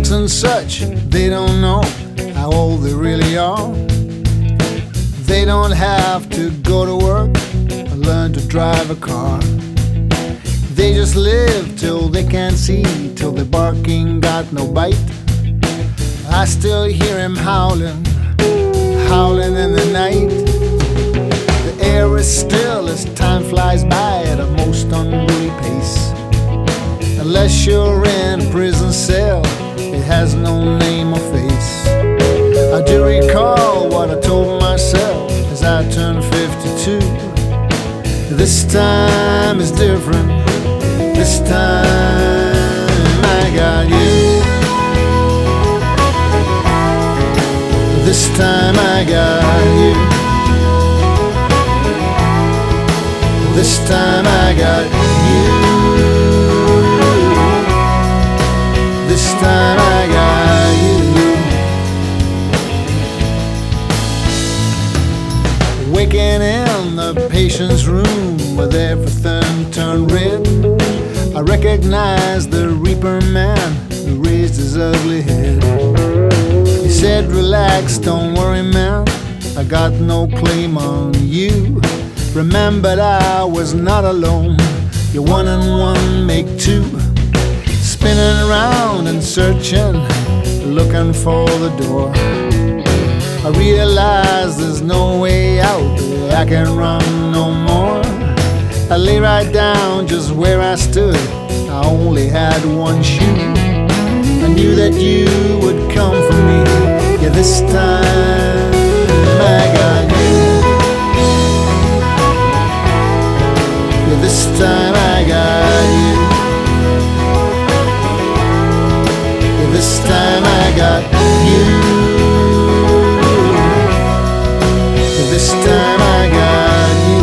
folks and such, they don't know how old they really are. They don't have to go to work or learn to drive a car. They just live till they can't see, till their barking got no bite. I still hear him howling, howling in the night. The air is still as time flies by at a most unruly pace. Unless you're in a prison cell, it has no name or face. I do recall what I told myself as I turned 52. This time is different. This time I got you. This time I got you. This time I got you. This time I got you. Waking in the patient's room with everything turned red, I recognized the Reaper man who raised his ugly head. He said, relax, don't worry man, I got no claim on you. Remembered I was not alone, your one and one make two. Spinning around and searching, looking for the door. I realized there's no way out, I can't run no more. I lay right down just where I stood, I only had one shoe. I knew that you would come for me, yeah, this time I got you. Yeah, this time I got you. Yeah, this time I got you. Yeah, this time I got you.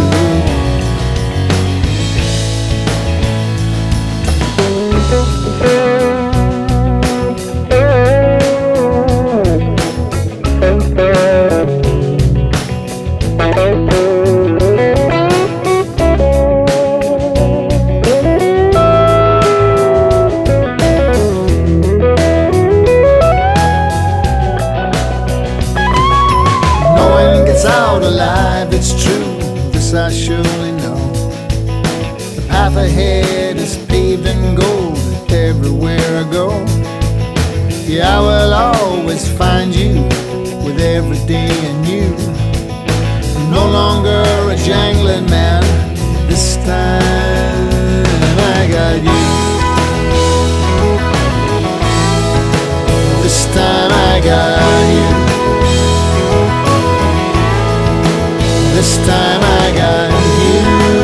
Out alive, it's true, this I surely know. The path ahead is paved in gold everywhere I go. Yeah, I will always find you with every day anew. I'm no longer a jangling man, this time I got you. This time I got you. This time I got you.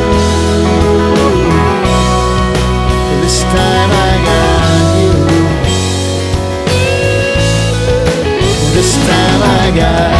This time I got you. This time I got you.